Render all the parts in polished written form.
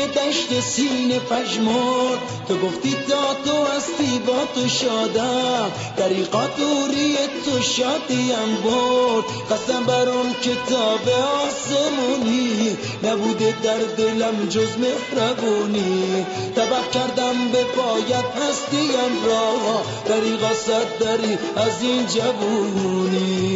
دشت سینه پژمرد. تو گفتی تا تو هستی با تو شادم، دریغا دوری تو شادیم برد. قسم بر اون کتاب آسمونی، نبوده در دلم جز مهربونی. طبق کردم به پایت هستیم را، دریغا صد دری از این جوونی.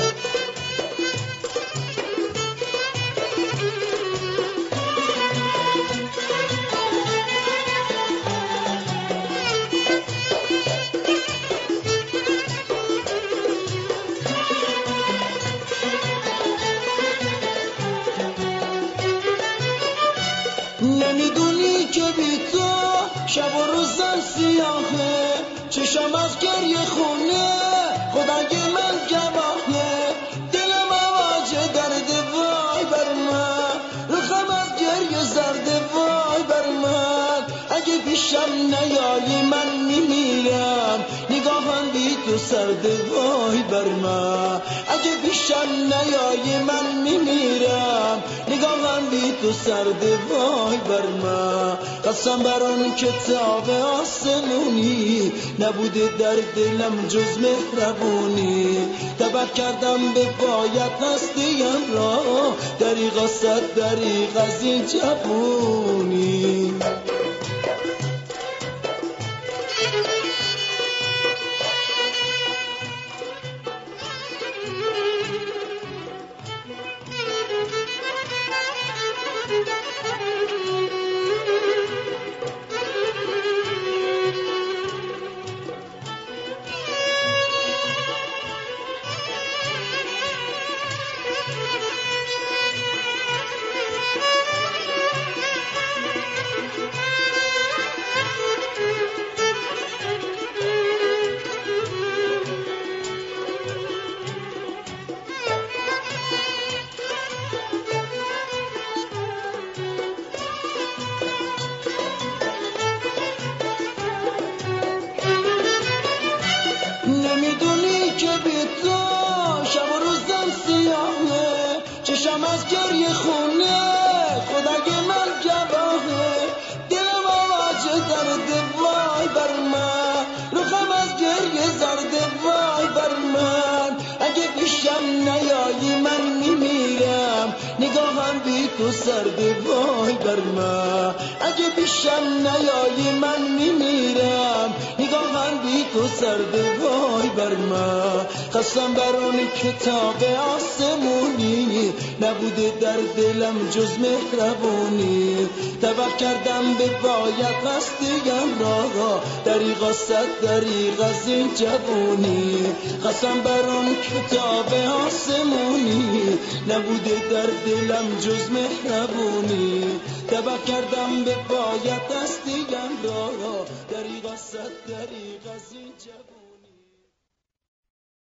نمیدونی که بی تو شب و روزم سیاهه، چشم از گریه خونه خدای من گواهه. دلم آواز درد وای بر من، رخم از گریه زرد وای بر من. اگه پیشم نیایی من میمیرم، نگاهم بی تو سرد وای بر من. اگه پیشم نیایی من میمیرم، نگاهم بی تو سرد وای بر من. قسم بر اون کتاب آسمونی، نبوده در دلم جز مهربونی. طبق کردم به پایت هستیم را، دریغا صد دریغ از این جوونی. نمیدونی که بی تو شب و روزم سیاهه، چشم از گریه خونه خدای من گواهه. دلم آواز درد وای بر من، رخم از گریه زرد وای بر من. اگه پیشم نیایی من میمیرم، نگاهم بی تو سرد وای بر من. اگه پیشم نیایی من میمیرم، نگاهم بی تو سرد وای بر من. قسم بر اون کتاب آسمونی، نبوده در دلم جز مهربونی. طبق کردم به پایت هستیم را، دریغا صد دریغ از این جوونی. قسم بر اون کتاب آسمونی، نبوده در دلم جز مهربونی. طبق کردم به پایت هستیم را، دریغا صد دریغ از این جوونی.